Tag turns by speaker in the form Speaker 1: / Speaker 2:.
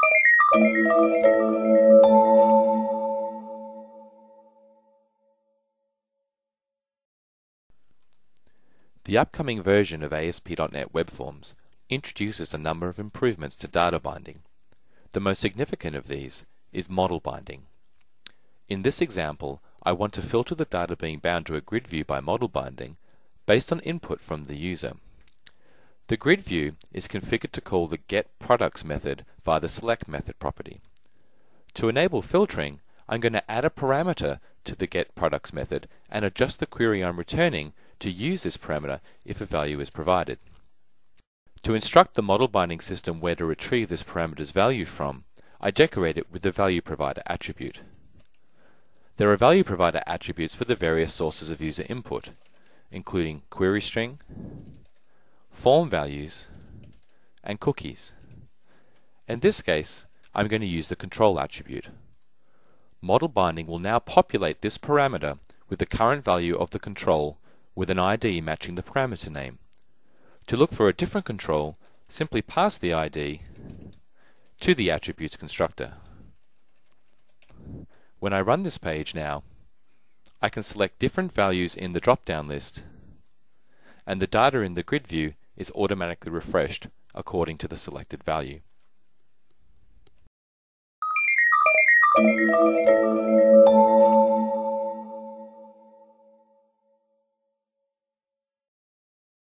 Speaker 1: The upcoming version of ASP.NET Web Forms introduces a number of improvements to data binding. The most significant of these is model binding. In this example, I want to filter the data being bound to a grid view by model binding based on input from the user. The grid view is configured to call the getProducts method via the select method property. To enable filtering, I'm going to add a parameter to the getProducts method and adjust the query I'm returning to use this parameter if a value is provided. To instruct the model binding system where to retrieve this parameter's value from, I decorate it with the value provider attribute. There are value provider attributes for the various sources of user input, including query string, form values, and cookies. In this case, I'm going to use the control attribute. Model binding will now populate this parameter with the current value of the control with an ID matching the parameter name. To look for a different control, simply pass the ID to the attributes constructor. When I run this page now, I can select different values in the drop-down list, and the data in the grid view is automatically refreshed according to the selected value.